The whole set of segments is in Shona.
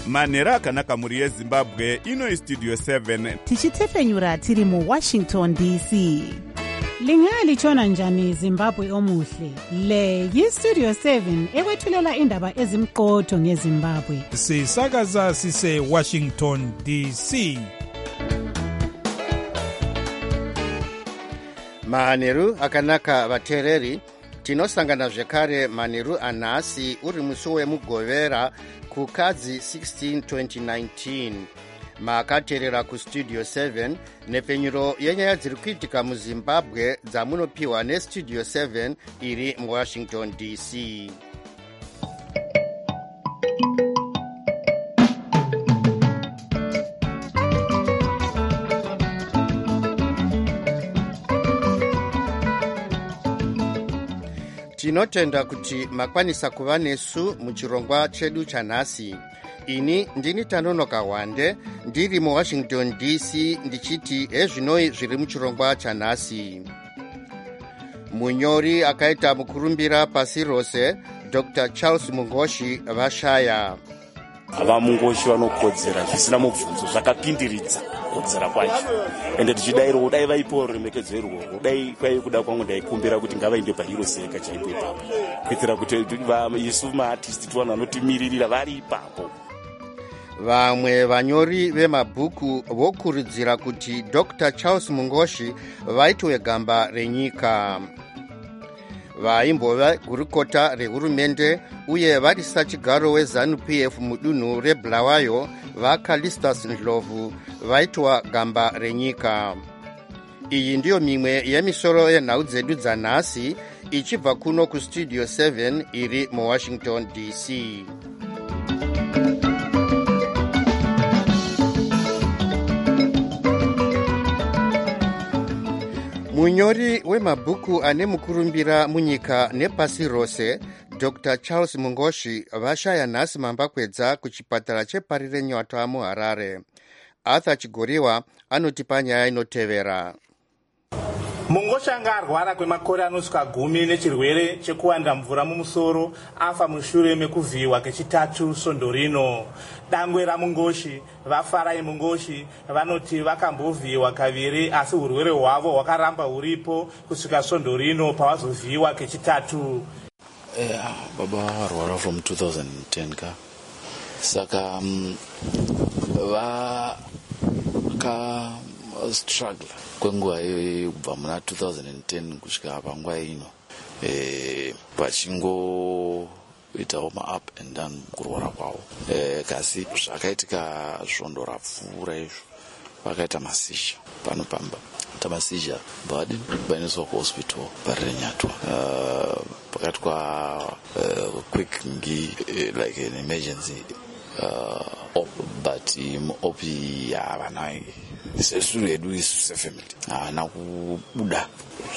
manhero akanaka mhuri yezimbabwe. Ino istudio 7 tichitefenyura tiri muWashington DC. Lingalitshona njani Zimbabwe omuhle? Le yiStudio 7 ekwethulela indaba ezimqotho ngeZimbabwe. Sisakaza sise Washington DC. Manheru akanaka vateereri, tinosangana zvekare manheru anhasi uri musi wemugovera kukadzi 16 2019. Makateerera kustudio 7 nepfenyuro yenyaya dziri kuitika muZimbabwe dzamunopiwa nestudio 7 iri muWashington DC. Tinotenda kuti makwanisa kuva nesu muchirongwa chedu chanhasi. Ini ndini Tanonoka Wande, ndiri muWashington DC, ndichiti ezvinoi zviri muchirongwa chanhasi. Munyori akaita mukurumbira pasi rose, Dr. Charles Mungoshi vashaya. Ava Mungoshi vanokodzera zvisina mubvunzo, zvakapindiridza kodzera kwacho. Ende tichidairo kudai vaipo remekedzerwo, kudai kwai kuda kwangu ndaikumbira kuti ngavaende paHero Seka chaipo ipapo. Kuitira kuti isu maartist tiwana vanotimirira vari ipapo. Vamwe vanyori vemabhuku vokurudzira kuti Dr. Charles Mungoshi vaitwe gamba renyika. Vaimbova gurukota rehurumende uye vari sachigaro weZANU-PF mudunhu reBulawayo vaCalistus Ndlovu vaitwa gamba renyika. Iyi ndiyo mimwe yemisoro yenhau dzedu dzanhasi ichibva kuno kustudio 7 iri muWashington DC. Munyori wemabhuku ane mukurumbira munyika nepasi rose, Dr. Charles Mungoshi vashaya nhasi mambakwedza kuchipatara cheParire Nyota muHarare. Arthur Chigoriwa anotipa nyaya inotevera. Mungoshi anga arwara kwemakore anosvika 10 nechirwere chekuwanda mvura mumusoro, afa mushure mekuvhiyiwa kechitatu svondo rino. Dangwe raMungoshi, vaFarai Mungoshi, vanoti vakambovhiyiwa kaviri asi urwere hwavo hwakaramba huripo kusvika svondo rino pavazovhiyiwa kechitatu. Baba varwara from 2010 ka. Saka vaka struggle kwenguva iyo kubva muna 2010 kusvika panguva ino, vachingoitawo ma-up and down kurwara kwavo. Kasi zvakaitika svondo rapfuura izvo vakaita masizha panopamba tamasizha burden vaendeswa kuhospital Parire Nyatwa, pakati kwa quick like an emergency op, but opi yavanai sesu edu isu sefamily nakubuda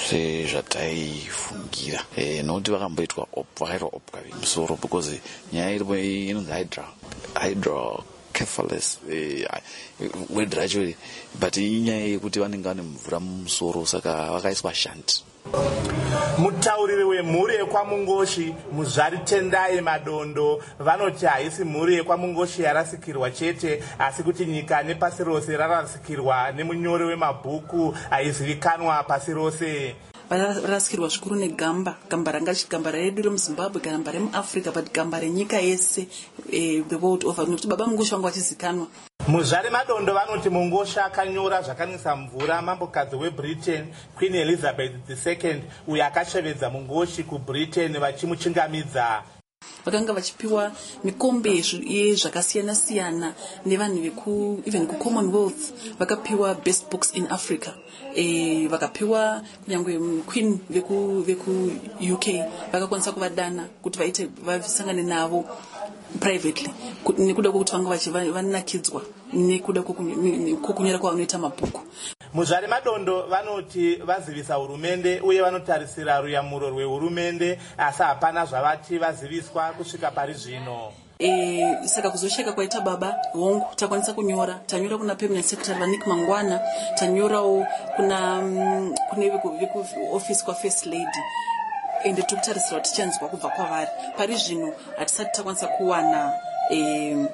sezvataifungira, nokuti vakamboitwa vakaitwa op kaviri musoro because nyaya iripo inonzi hydrocephalus word racho, but inyaya yekuti vanenge vane mvura mumusoro saka vakaiswa shunt. Mutauriri wemhuri yekwaMungoshi, Muzvari Tendai Madondo, vanoti haisi mhuri yekwaMungoshi yarasikirwa chete, asi kuti nyika nepasi rose rarasikirwa nemunyori wemabhuku aizivikanwa pasi rose. Varasikirwa zvikuru negamba, gamba gamba redu remuZimbabwe, gamba remuAfrica, but gamba renyika yese, the world over, nokuti baba Mungoshi vangu vachizikanwa. Muzvari Madondo vanoti Mungoshi akanyora zvakanwisa mvura mambokadzi weBritain Queen Elizabeth II uyo akashevedza Mungoshi kuBritain vachimuchingamidza. Vakanga vachipiwa mikombe yezvakasiyana siyana nevanhu even kuCommonwealth, vakapiwa best books in Africa, vakapiwa kunyangwe queen veku UK vakakwanisa kuvadana kuti vaite vasangane navo privately nekuda kwokuti vanga vanakidzwa nekuda kwokunyora kwavanoita mabhuku. Muzvari Madondo vanoti vazivisa hurumende uye vanotarisira ruyamuro rwehurumende, asi hapana zvavati vaziviswa kusvika pari zvino. Saka kuzosheka kwaita baba hongu takwanisa kunyora, tanyora kuna Permanent Secretary Vanik Mangwana, tanyorawo kune veku office kwa First Lady, ende tikutarisira kuti tichanzwa kubva kwavari. Pari zvino hatisati takwanisa kuwana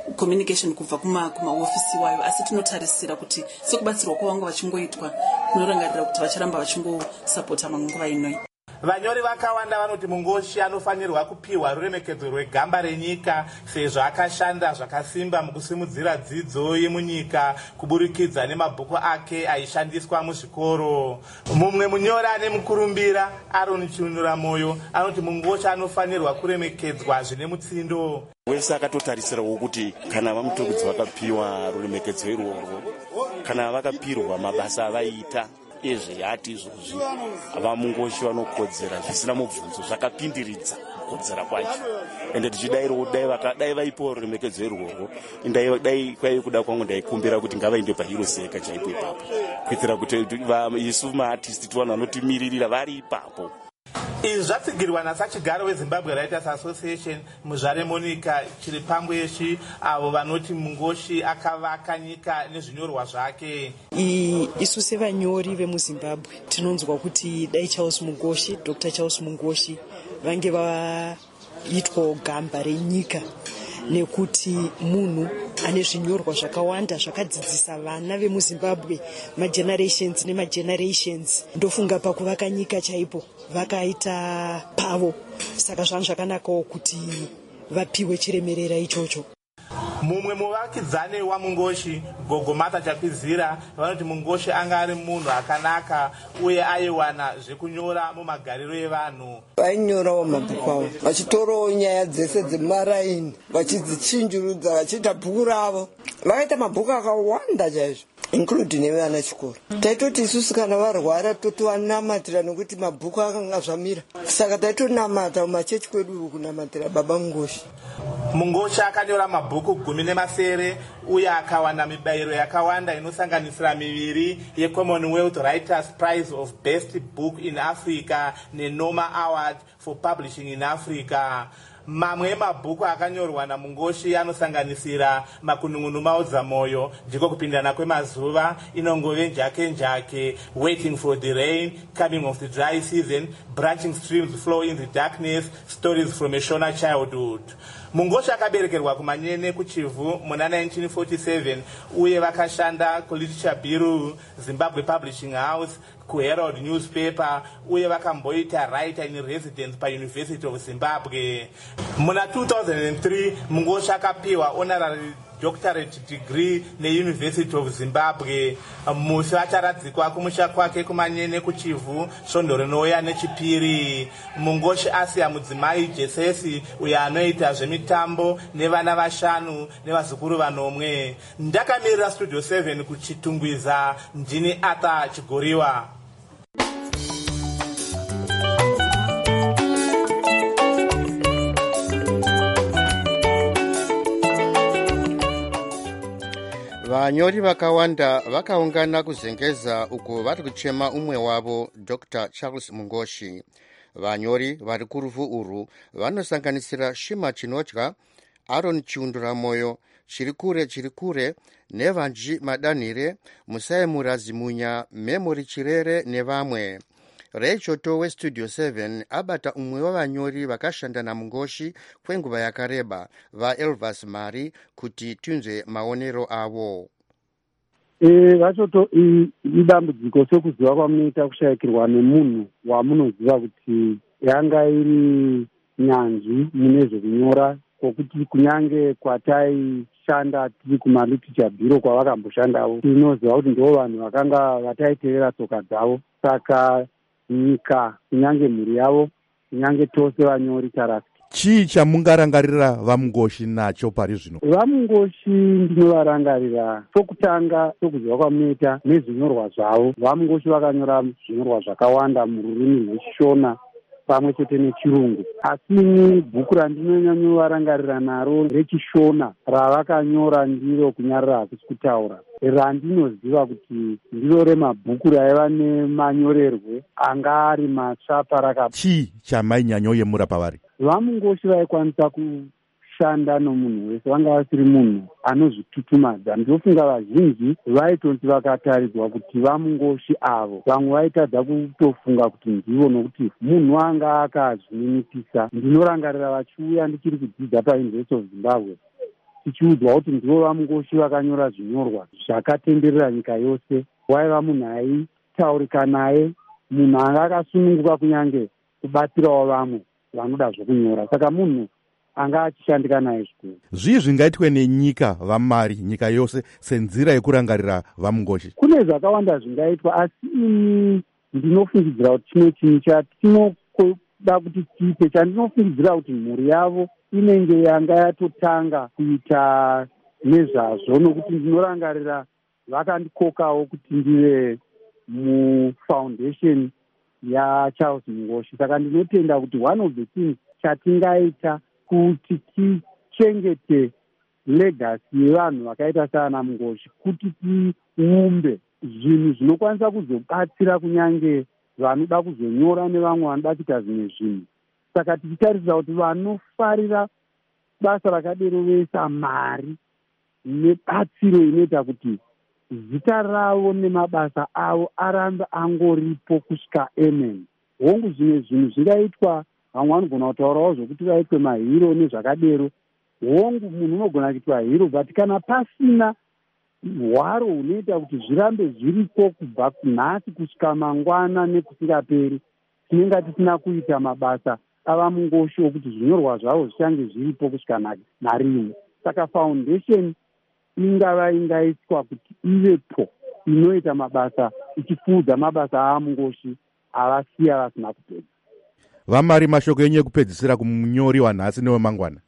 communication kubva kumaofisi wayo, asi tinotarisira kuti sekubatsirwa kwavanga vachingoitwa tinorangarira kuti vacharamba vachingosapota manguva inoi. Vanyori vakawanda vanoti Mungoshi anofanirwa kupiwa ruremekedzo rwegamba renyika sezvo akashanda zvakasimba mukusimudzira dzidzo yemunyika kuburikidza nemabhuku ake aishandiswa muzvikoro. Mumwe munyori ane mukurumbira Aaron Chiunuramoyo anoti Mungoshi anofanirwa kuremekedzwa zvine mutsindo. Wese akatotarisirawo kuti kana vamutogudzi vakapiwa ruremekedzo irworwo, kana vakapirwa mabasa avaita izvi yati izvozvi vaMungoshi vanokodzera zvisina mubvunzo zvakapindiridza kukodzera kwacho. Ende tichidairo dai vaipiwa ruremekedzo irworwo, dai kwai kuda kwangu ndaikumbira kuti ngavaende paHero Seka chaipo ipapo, kuitira kuti isu maartisti tivanhu vanotimiririra vari ipapo. Izvi zvatsigirwa naSachigaro weZimbabwe Writers Association Muzvare Monica Chiripangweshi, avo vanoti Mungoshi akavaka nyika nezvinyorwa zvake. Isu sevanyori vemuZimbabwe tinonzwa kuti dai Charles Mungoshi, Dr. Charles Mungoshi vange vaitwa gamba renyika, nekuti munhu ane zvinyorwa zvakawanda zvakadzidzisa vana vemuZimbabwe magenerations nemagenerations. Ndofunga pakuvaka nyika chaipo vakaita pavo, saka zvangu zvakanakawo kuti vapiwe chiremerera ichocho. Mumwe muvakidzani waMungoshi, Gogomata Chakwizira, vanoti Mungoshi anga ari munhu akanaka uye aiwana zvekunyora mumagariro evanhu. Vainyorawo mabhuku avo vachitorawo nyaya dzese dzemaraini vachidzichinjurudza vachiita bhuku ravo. Vakaita mabhuku akawanda chaizvo, including nevana chikoro. Taitoti isusu kana varwara totowanamatira nokuti mabhuku akanga zvamira, saka taitonamata mumachechi kwedu kunamatira baba Mungoshi. Mungoshi akanyora mabhuku 17 uye akawana mibayiro yakawanda inosanganisira miviri yeCommonwealth Writers Prize of Best Book in Africa neNoma Award for Publishing in Africa. Mamwe mabhuku akanyorwa naMungoshi anosanganisira Makunun'unu maudza moyo, ndiko kupindana kwemazuva, Inongove njake njake, Waiting for the Rain, Coming of the Dry Season, Branching Streams Flow in the Darkness, Stories from a Shona Childhood. Mungoshi akaberekerwa kuManyene kuChivu muna 1947 uye vakashanda kuLiterature Bureau, Zimbabwe Publishing House, kuHerald Newspaper uye vakamboita writer in residence paUniversity of Zimbabwe. Muna 2003 Mungoshi akapiwa honorary doctorate degree neUniversity of Zimbabwe. Musi acharadzikwa kumusha kwake kuManyene kuChivu svondo rinouya nechipiri. Mungoshi asiya mudzimai Jesesi uye anoita zvemitambo nevana 5 nevazukuru 9. Ndakamirira Studio 7 kuchitungwiza, ndini Arthur Chigoriwa. Vanyori vakawanda vakaungana kuzengeza uko vari kuchema umwe wavo Dr. Charles Mungoshi. Vanyori vari kurufu urwu vanosanganisira Shima Chinotya, Aaron Chiunuramoyo, Chirikure Nevanji Madanhire, Musai Murazimunya, Memory Chirere nevamwe. Rechoto weStudio 7 abata umwe wavanyori vakashanda naMungoshi kwenguva yakareba, vaElvas Mari, kuti tunzwe maonero avo. Vachoto idambudziko sekuziva kwamunoita kushayikirwa nemunhu wamunoziva kuti yanga iri nyanzvi mune zvekunyora, kwokuti kunyange kwataishanda tiri kumaLiterature Bureau kwavakamboshandawo, tinoziva kuti ndo vanhu vakanga vataiteerera tsoka dzavo. Saka nyika, kunyange mhuri yavo, kunyange tose vanyori tarasi. Chii chamungarangarira vaMungoshi nacho pari zvino? VaMungoshi ndinovarangarira chokutanga sokuziva kwamunoita nezvinyorwa zvavo. VaMungoshi vakanyora zvinyorwa zvakawanda mururimi rweChishona pamwe chete nechirungu, asi bhuku randinonyanyovarangarira naro reChishona ravakanyora ndiro kunyarira hakusi kutaura, randinoziva kuti ndiro remabhuku raiva nemanyorerwe anga ari matsva parakapa. Chii chamainyanyoyemura pavari? VaMungoshi vaikwanisa kushanda nomunhu wese, vanga vasiri munhu anozvitutumadza. Ndofunga vazhinji vaitoti vakataridzwa kuti vaMungoshi avo, vamwe vaitadza kutofunga kuti ndivo, nokuti munhu anga akazvininipisa. Ndinorangarira vachiuya ndichiri kudzidza paUniversity of Zimbabwe, tichiudzwa kuti ndivo vamungoshi vakanyora zvinyorwa zvakatenderera nyika yose. Waiva munhu aitaurika naye, munhu anga akasununguka kunyange kubatsirawo vamwe vanoda zvokunyora, saka munhu anga achishandika naye zvikuru. Zvii zvingaitwe nenyika vamari, nyika yose, senzira yekurangarira vamungoshi? Kune zvakawanda zvingaitwa, asi ini ndinofungidzira kuti chimwe chinhu chatinoda kuti tiite, chandinofungidzira kuti mhuri yavo inenge yanga yatotanga kuita nezvazvo, nokuti ndinorangarira vakandikokawo kuti ndive mufoundation yaCharles Mungoshi. Saka ndinotenda kuti one of the things chatingaita kuti tichengete legacy yevanhu vakaita saana Mungoshi, kuti tiumbe zvinhu zvinokwanisa kuzobatsira kunyange vanoda kuzonyora nevamwe vanoda kuita zvimwe zvinhu. Saka tichitarisira kuti vanofarira basa rakaderovesa mari nebatsiro inoita kuti zita ravo nemabasa avo arambe angoripo kusvika amen. Hongu zvimwe zvinhu zvingaitwa, vamwe vanogona kutaurawo zvokuti vaitwe mahiro nezvakadero. Hongu munhu unogona kuitwa hiro, but kana pasina hwaro hunoita kuti zvirambe zviriko kubva kunhasi kusvika mangwana nekusingaperi, tinenge tisina kuita mabasa ava Mungoshi okuti zvinyorwa zvavo zvichange zviripo kusvika narimwe. Saka foundation ingaiswa kuti ivepo, inoita mabasa ichifudza mabasa ava Mungoshi avasiya vasina kupedza. Vamari, mashoko enyu ekupedzisira kumunyori wanhasi newemangwana?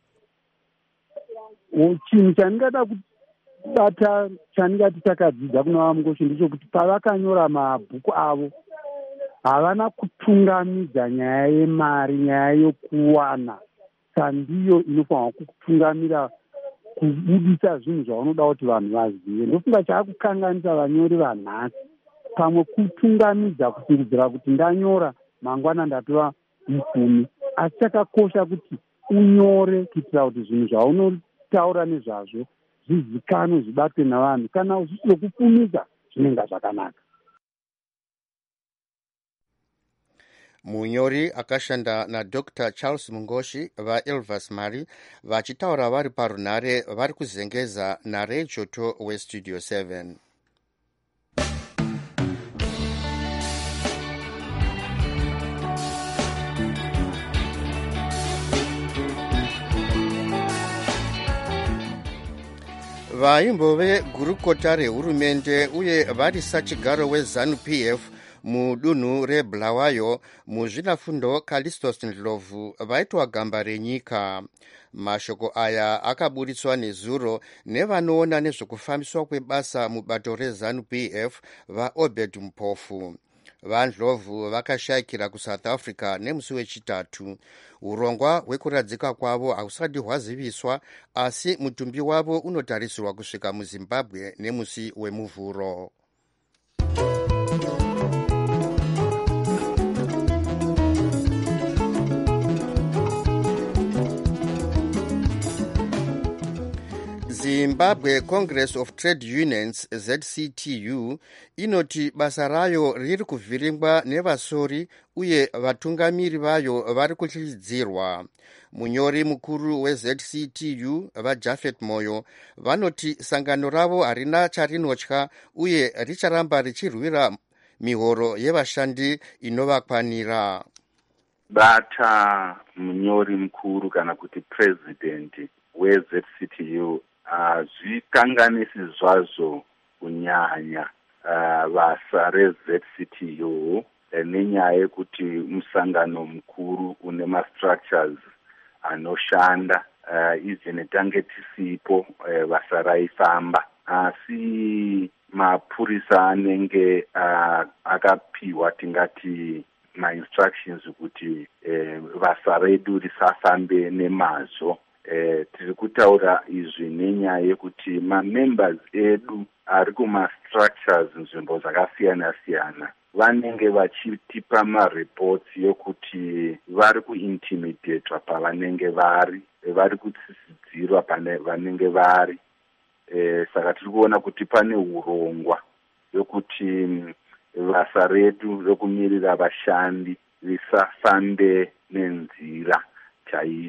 Chinhu chandingada kubata, chandingati takadzidza kuna vamungoshi ndechekuti pavakanyora mabhuku avo havana kutungamidza nyaya yemari, nyaya yokuwana. Sandiyo inofanirwa kutungamira kubudisa zvinhu zvaunoda kuti vanhu vazive. Ndofunga chaakukanganisa vanyori vanhasi, pamwe kutungamidza kufungidzira kuti ndanyora mangwana ndapiwa 10. Asi chakakosha kuti unyore kuitira kuti zvinhu zvaunotaura nezvazvo zvizikanwe, zvibatwe navanhu. Kana zvisina kupfumisa zvinenge zvakanaka. Munyori akashanda naDr. Charles Mungoshi vaElvas Mari vachitaura vari parunhare vari kuzengeza naRejoto weStudio 7. Vaimbo vegurukota rehurumende uye varisachigaro weZANU-PF mudunhu reBulawayo muzvinafundo Callistus Ndlovu vaitwa gamba renyika. Mashoko aya akaburitswa nezuro nevanoona nezvokufambiswa kwebasa mubato reZANU-PF vaObed Mpofu. VaNdlovu vakashayikira kuSouth Africa nemusi wechitatu. Urongwa hwekuradzika kwavo hausati hwaziviswa, asi mutumbi wavo unotarisirwa kusvika muZimbabwe nemusi wemuvhuro. Zimbabwe Congress of Trade Unions ZCTU inoti basa rayo riri kuvhiringwa nevasori uye vatungamiri vayo vari kutyisidzirwa. Munyori mukuru weZCTU vaJafet Moyo vanoti sangano ravo harina charinotya uye richaramba richirwira mihoro yevashandi inovakwanira. Bata munyori mukuru kana kuti president weZCTU hazvikanganisi zvazvo kunyanya basa reZCTU nenyaya yekuti musangano mukuru une mastructures anoshanda izvi tange tisipo basa raifamba. Asi mapurisa anenge akapiwa tingati ma-instructions kuti basa redu risafambe nemazvo. Tiri kutaura izvi nenyaya yekuti ma-members edu ari kuma-structures nzvimbo zvakasiyana-siyana vanenge vachitipa ma-reports yokuti vari kuintimidatwa pavanenge vari kutsisidzirwa vanenge vari. Saka tiri kuona kuti pane urongwa yokuti basa redu rokumirira vashandi risafambe nenzira chaizvo.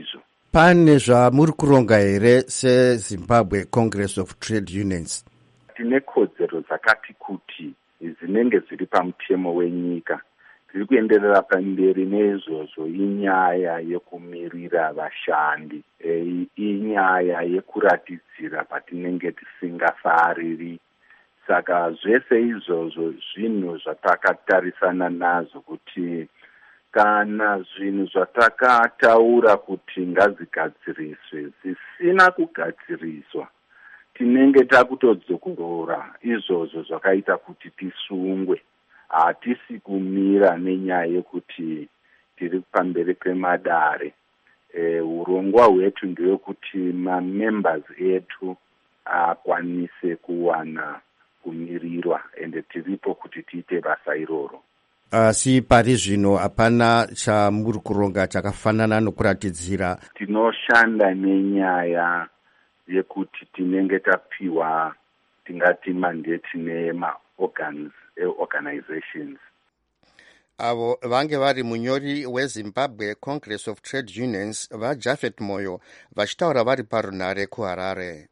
pane zvamuri kuronga here seZimbabwe Congress of Trade Unions? Tine kodzero dzakati kuti dzinenge dziri pamutemo wenyika. Tiri kuenderera pamberi neizvozvo. Inyaya yekumirira vashandi, inyaya yekuratidzira patinenge tisingafariri. Saka zvese izvozvo zvinhu zvatakatarisana nazvo kuti kana zvinhu zvatakataura kuti ngazigadziriswe zvisina kugadziriswa, tinenge takutodzokorora izvozvo zvakaita kuti tisungwe. Hatisi kumira nenyaya yekuti tiri pamberi pemadare. Urongwa hwetu ndewekuti mamembers etu akwanise kuwana kumirirwa, ende tiripo kuti tiite basa iroro. Asi pari zvino hapana chamuri kuronga chakafanana nokuratidzira. Tinoshanda nenyaya yekuti tinenge tapiwa tingati mandate organizations. Avo vange vari munyori weZimbabwe Congress of Trade Unions vaJafet Moyo vachitaura vari parunare kuHarare.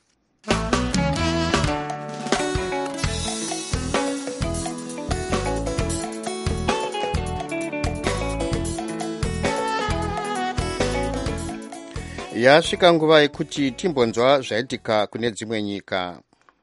Yasvika nguva yekuti timbonzwa zvaitika kune dzimwe nyika.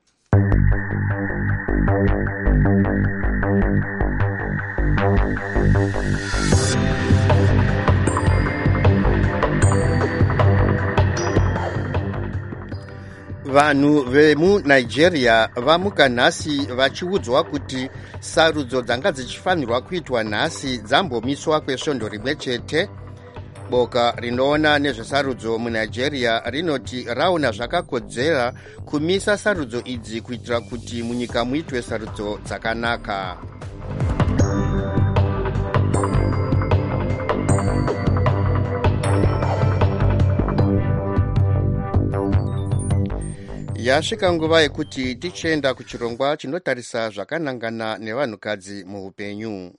Vanhu vemuNigeria vamuka nhasi vachiudzwa kuti sarudzo dzanga dzichifanirwa kuitwa nhasi dzambomiswa kwesvondo rimwe chete. Boka rinoona nezvesarudzo muNigeria rinoti raona zvakakodzera kumisa sarudzo idzi kuitira kuti munyika muitwe sarudzo dzakanaka. Yasvika nguva yekuti tichienda kuchirongwa chinotarisa zvakanangana nevanhukadzi muupenyu.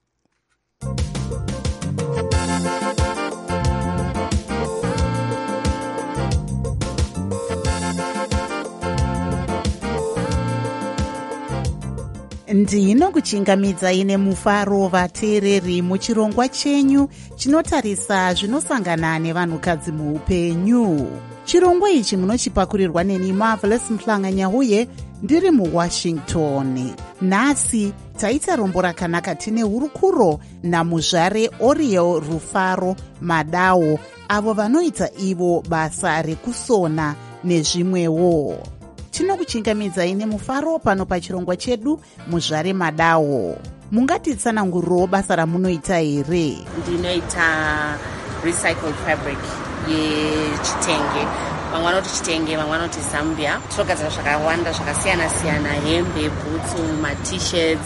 Ndinokuchingamidzai nemufaro vateereri muchirongwa chenyu chinotarisa zvinosangana nevanhukadzi muupenyu. Chirongwa ichi munochipakurirwa neni Marvelous Mhlanga-Nyahuye ndiri muWashington. Nhasi taita rombo rakanaka tine hurukuro namuzvare Oriel Rufaro Madawo, avo vanoita ivo basa rekusona nezvimwewo. Tinokuchingamidzai nemufaro pano pachirongwa chedu muzvare Madawo. Mungatitsanangurirewo basa ramunoita here? Ndinoita recycled fabric yechitenge. Vamwe vanoti chitenge, vamwe vanoti Zambia. Tinogadzira zvakawanda zvakasiyana siyana, hembe, bhutsu, ma-t-shirts,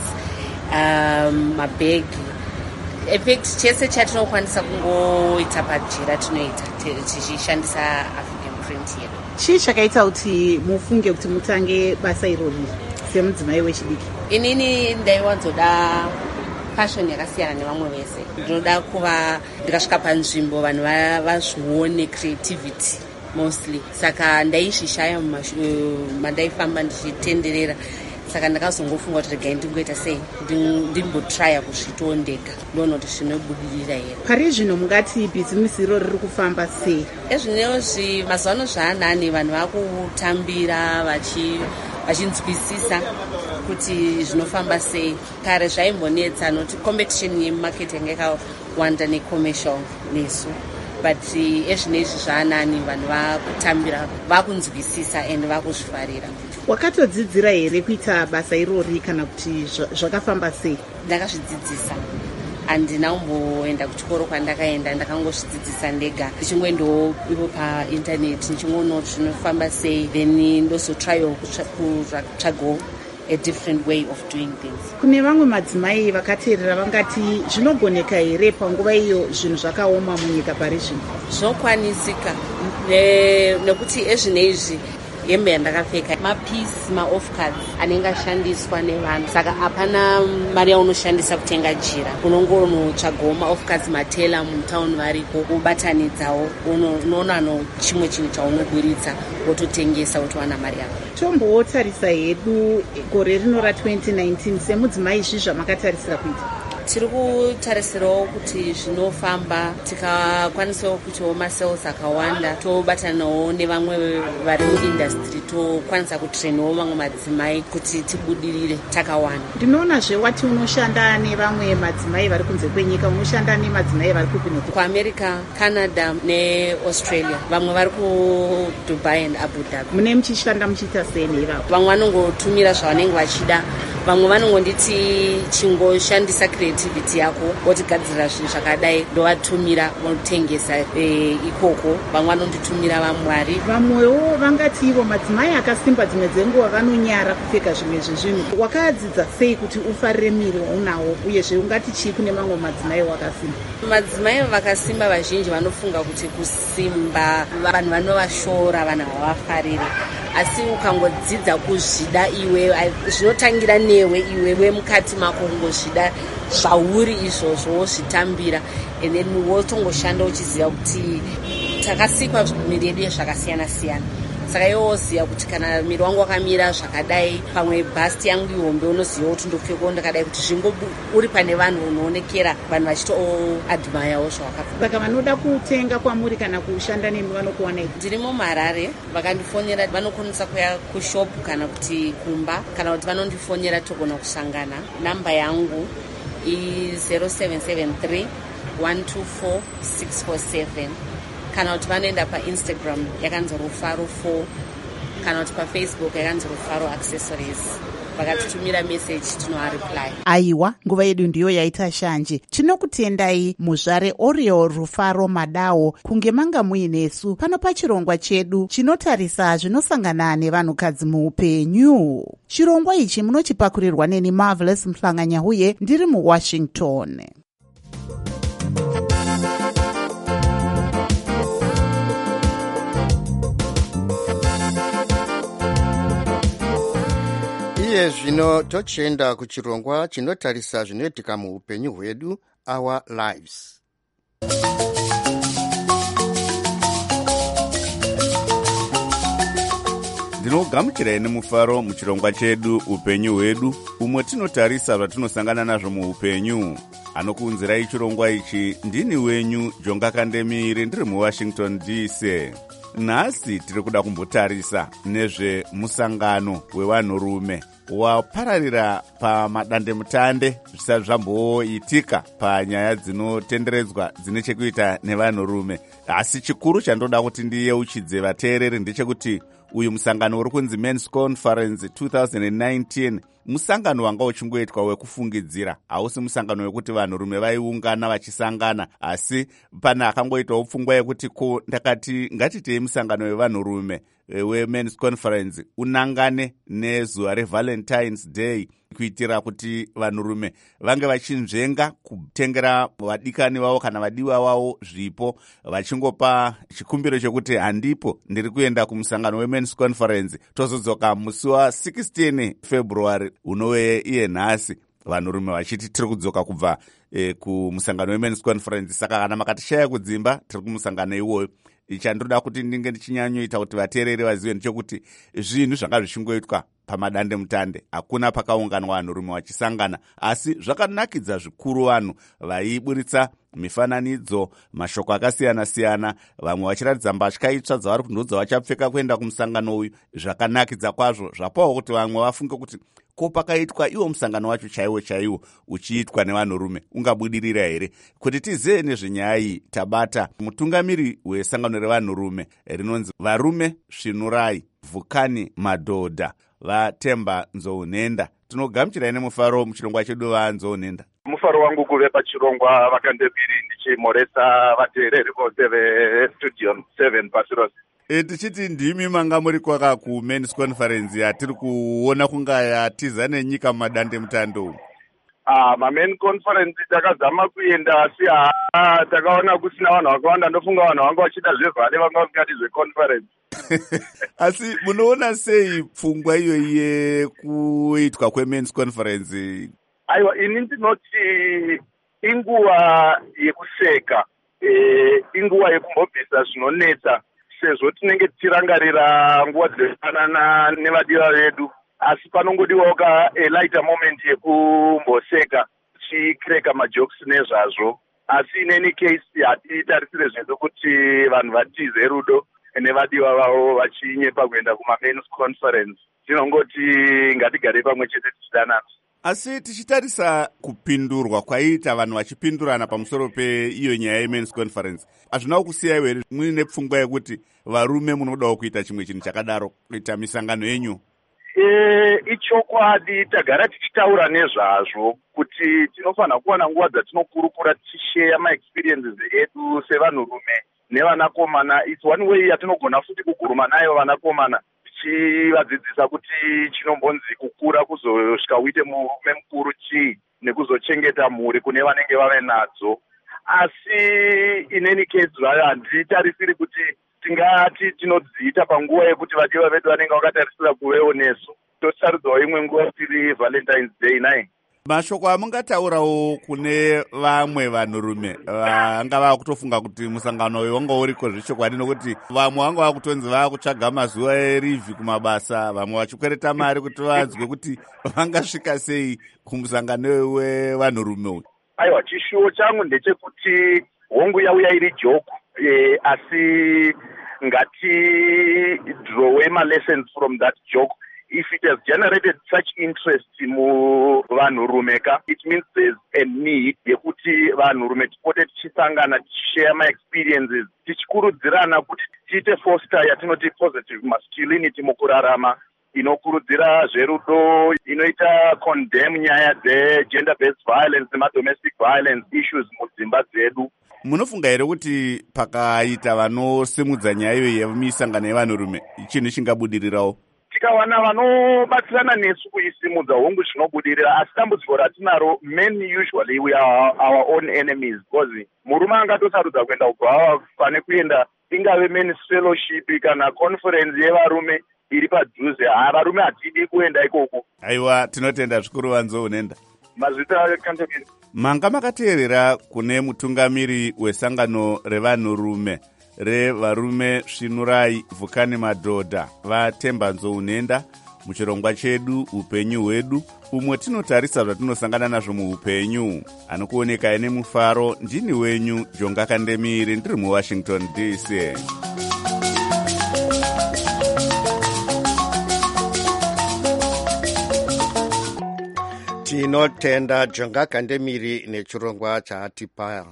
mabhegi. Effect chese chatinokwanisa kungoita pajira tinoita tichishandisa African print yedu. Chii chakaita kuti mufunge kuti mutange basa irori semudzimai wechidiki? Inini ndaiwanzoda fashion yakasiyana nevamwe vese. Ndinoda kuva ndikasvika panzvimbo vanhu vazvione creativity mostly. Saka ndaizvishaya mandaifamba ndichitenderera. Saka ndakazongofunga kuti regai ndingoita sei ndimbotrya kuzvitawo ndega ndoona kuti zvinobudirira here. Pari zvino mungati bhizimisi iro riri kufamba sei? Ezvinezvi mazuva ano zvaanani vanhu vakutambira vachinzwisisa kuti zvinofamba sei. Kare zvaimbonetsa noti competition yemarket yanga yakawanda necommercial nesu, but ezvinezvi zvaanani vanhu vakutambira vakunzwisisa and vakuzvifarira. Wakatodzidzira here kuita basa irori kana kuti zvakafamba sei? Ndakazvidzidzisa. Handina kumboenda kuchikoro kwandakaenda, ndakangozvidzidzisa ndega. Ndichingoendawo ipo paintaneti ndichingoona kuti zvinofamba sei, then ndozotryawo kutsvagawo a different way of doing things. Kune vamwe madzimai vakateerera vangati zvinogoneka here panguva iyo zvinhu zvakaoma munyika pari zvino? Zvokwanisika nekuti ezvinezvi hembe yandakapfeka, mapisi, maoffcards anenge ashandiswa nevanhu. Saka hapana mari yaunoshandisa kutenga jira, unongonotsvagawo maoffcards matela mutauni variko, wobatanidzawo, unoona chimwe chinhu chaunoburitsa wototengesa wotowana mari yako. Tombotarisa hedu gore rino ra2019 semudzimai izvi zvamakatarisira kuita. Tiri kutarisirawo kuti zvinofamba, tikakwanisawo kuitawo masales akawanda, tobatanawo nevamwe vari muindastry, tokwanisa kutrainawo vamwe madzimai kuti tibudirire takawanda. Ndinoonazve wati unoshanda nevamwe madzimai vari kunze kwenyika, unoshanda nemadzimai vari kupi nekupi? KuAmerica, Canada neAustralia, vamwe vari kuDubai and Abu Dhabi. Mune muchishanda muchiita sei neivavo? Vamwe vanongotumira zvavanenge vachida, vamwe vanongonditi chingoshandisa creativity yako wotigadzirira zvinhu zvakadai, ndovatumira votengesa ikoko. Vamwe vanonditumira vamwari. Vamwewo vangati ivo madzimai akasimba dzimwe dzenguva vanonyara kupfeka zvimwe zvezvinhu. Wakadzidza sei kuti ufarire miri waunawo, uyezve ungati chii kune mamwe madzimai wakasimba? Madzimai vakasimba vazhinji vanofunga kuti kusimba vanhu vanovashora, vanhu havafarire. Asi ukangodzidza kuzvida iwe, zvinotangira newe iwe wemukati mako, kungozvida zvauri izvozvo wozvitambira, and then wotongoshanda uchiziva kuti takasikwa miri yedu zvakasiyana siyana. Saka iwe woziva kuti kana miri wangu wakamira zvakadai, pamwe bhasti yangu ihombe, unoziva kuti ndopfekawo ndakadai, kuti zvingo uri pane vanhu unoonekera, vanhu vachitoadmayawo zvawakapfeka. Saka vanoda kutenga kwamuri kana kushanda nemi vanokuwanai? Ndiri muHarare, vakandifonera vanokwanisa kuya kushopu kana kuti kumba, kana kuti vanondifonera togona kusangana. Namba yangu i0773 124 647. Kana kuti vanoenda paInstagram yakanzi Rufaro 4, kana kuti paFacebook yakanzi Rufaro Accessories. Vakatitumira message tinovareply. Aiwa, nguva yedu ndiyo yaita shanje. Tinokutendai muzvare Oriel Rufaro Madao kunge manga muinesu pano pachirongwa chedu chinotarisa zvinosangana nevanhukadzi muupenyu. Chirongwa ichi munochipakurirwa neni Marvelous Mhlanganya ndiri muWashington. Iye zvino tochienda kuchirongwa chinotarisa zvinoitika muupenyu hwedu, Our Lives. Ndinogamuchirai nemufaro muchirongwa chedu upenyu hwedu, umwe tinotarisa zvatinosangana nazvo muupenyu. Anokuunzirai chirongwa ichi ndini wenyu Jonga Kandemire, ndiri muWashington DC. Nhasi tiri kuda kumbotarisa nezvemusangano wevanhurume wapararira pamadandemutande zvisati zvamboitika panyaya dzinotenderedzwa dzine chekuita nevanhurume. Asi chikuru chandoda kuti ndiyeuchidze vateereri ndechekuti uyu musangano uri kunzi Men's Conference 2019 musangano wanga uchingoitwa wekufungidzira, hausi musangano wekuti vanhurume vaiungana vachisangana, asi pana akangoitawo pfungwa yekuti ko ndakati ngatitei musangano wevanhurume weMen's Conference unangane nezuva reValentine's Day, kuitira kuti vanhurume vange vachinzvenga kutengera vadikani vavo kana vadiwa vavo zvipo, vachingopa chikumbiro chekuti handipo, ndiri kuenda kumusangano weMen's Conference. Tozodzoka musi wa16 February unove iye nhasi, vanhurume vachiti tiri kudzoka kubva kumusangano weMen's Conference. Saka kana makatishaya kudzimba, tiri kumusangano iwoyo. Ichandoda kuti ndinge ndichinyanyoita kuti vateereri vazive ndechekuti zvinhu zvanga zvichingoitwa pamadande mutande, hakuna pakaunganwa vanhurume vachisangana, asi zvakanakidza zvikuru vanhu vaiburitsa mifananidzo, mashoko akasiyana siyana, vamwe vachiratidza mbatya itsva dzavari kundodza vachapfeka kuenda kumusangano uyu. Zvakanakidza kwazvo, zvapawo kuti vamwe vafunge kuti ko pakaitwa iwo musangano wacho chaiwo chaiwo uchiitwa nevanhurume ungabudirira here. Kuti tizive nezvenyaya iyi, tabata mutungamiri wesangano revanhurume rinonzi Varume Svinurai, Vhukani Madhodha, vaTemba Nzounenda. Tinogamuchirai nemufaro muchirongwa chedu vaNzounenda. Mufaro wangu kuve pachirongwa Vakandemire, ndichimoresa vateereri vose veStudio 7 pasi rose. Tichiti ndimi manga muri kwaka kuMen's Conference yatiri kuona kunga yatiza nenyika mumadande mutando. MaMen Conference takazama kuenda asi takaona kusina vanhu vakawanda, ndofunga vanhu vanga vachida zvevhare, vanga vasingati zveconference. Asi munoona sei pfungwa iyoyi yekuitwa kwemens conference? Aiwa, ini ndinoti inguva yekuseka, inguva yekumbobvisa zvinonetsa, sezvo tinenge tichirangarira nguva dzinofanana nevadiwa vedu, asi panongodiwawo lighter moment yekumboseka tichireka majokes nezvazvo. Asi in any case hatitarisire zvedu kuti vanhu vatize rudo nevadiwa vavo vachinyepa kuenda kumamen's conference. Tinongoti ngatigare pamwe chete tichidanana. Asi tichitarisa kupindurwa kwaita vanhu vachipindurana pamusoro peiyo nyaya yemen's conference, hazvina kusiyaiwo here muine pfungwa yekuti varume munodawo kuita chimwe chinhu chakadaro, kuita misangano yenyu? Ichokwadi, tagara tichitaura nezvazvo kuti tinofanira kuwana nguva dzatinokurukura tichisheya maexperiences edu sevanhurume nevanakomana. It's one way yatinogona futi kuguruma nayo vanakomana, tichivadzidzisa kuti chinombonzi kukura kuzosvika uite murume mukuru chii, nekuzochengeta mhuri kune vanenge vave nadzo. Asi in any case handitarisiri kuti tingati tinodziita panguva yekuti vadiwa vedu vanenge vakatarisira kuvewo nesu. Tosaridzawo imwe nguva tiri Valentine's Day nai. Mashoko amungataurawo kune vamwe vanhurume vanga vakutofunga kuti musangano uyu wanga uriko zvechokwadi, nokuti vamwe vanga vakutonzi vakutsvaga mazuva erivhi kumabasa, vamwe vachikwereta mari kuti vanzwe kuti vangasvika sei kumusangano wevanhurume uyu? Aiwa, chishuwo changu ndechekuti hongu yauya iri joke, asi ngati draw ma lessons from that joke. If it has generated such interest muvanhurume, it means there's a need yekuti vanhurume tipote tichisangana, tichishare my experiences, tichikurudzirana kuti tiite foster yatinoti positive masculinity mukurarama, inokurudzira zverudo, inoita condemn nyaya dze-gender based violence nemadomestic violence issues mudzimba dzedu. Munofunga here kuti pakaita vanosimudza nyaya iyo yemisangano yevanhurume chinhu chingabudirirawo? Tikawana vanobatsirana nesu kuisimudza hongu zvinobudirira, asi dambudziko ratinaro, men usually we are our own enemies, because murume angatosarudza kuenda kubva pane kuenda ingave men's fellowship kana conference yevarume iri padhuze. Varume hatidi kuenda ikoko. Aiwa, tinotenda zvikuru Vanzo Unenda. Mazvita kantekeni. Manga makateerera kune mutungamiri wesangano revanhurume revarume Svinurai Vhukani Madhodha vaTemba Nzounenda muchirongwa chedu upenyu hwedu, umwe tinotarisa zvatinosangana nazvo muupenyu. Anokuoneka ine mufaro, ndini wenyu Jonga Kandemiri, ndiri muWashington DC. Tinotenda Jonga Kandemiri nechirongwa chaatipa.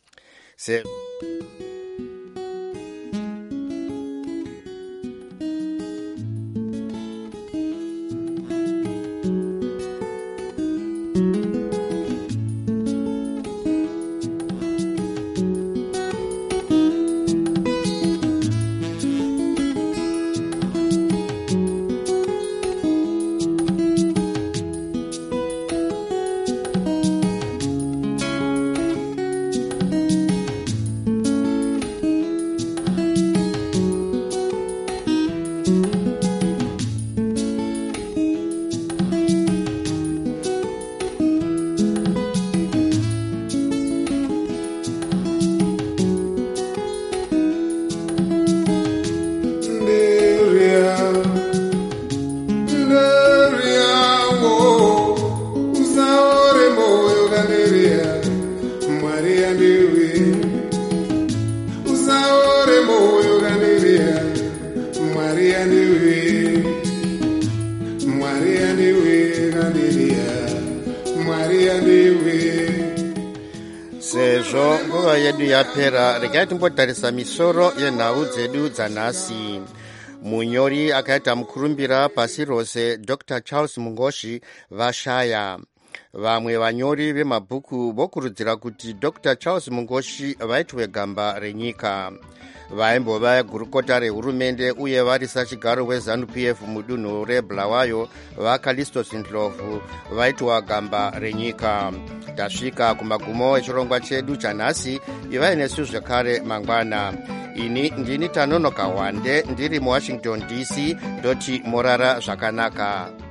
Sezvo nguva yedu yapera, regai timbotarisa misoro yenhau dzedu dzanhasi. Munyori akaita mukurumbira pasi rose Dr. Charles Mungoshi vashaya. vamwe vanyori vemabhuku vokurudzira kuti Dr. Charles Mungoshi vaitwe gamba renyika. Vaimbova gurukota rehurumende uye vari sachigaro weZANU-PF mudunhu reBulawayo vaCalistus Ndlovu vaitwa gamba renyika. Tasvika kumagumo echirongwa chedu chanhasi. Ivai nesu zvekare mangwana. Ini ndini Tanonoka Wande ndiri muWashington DC. Ndoti morara zvakanaka.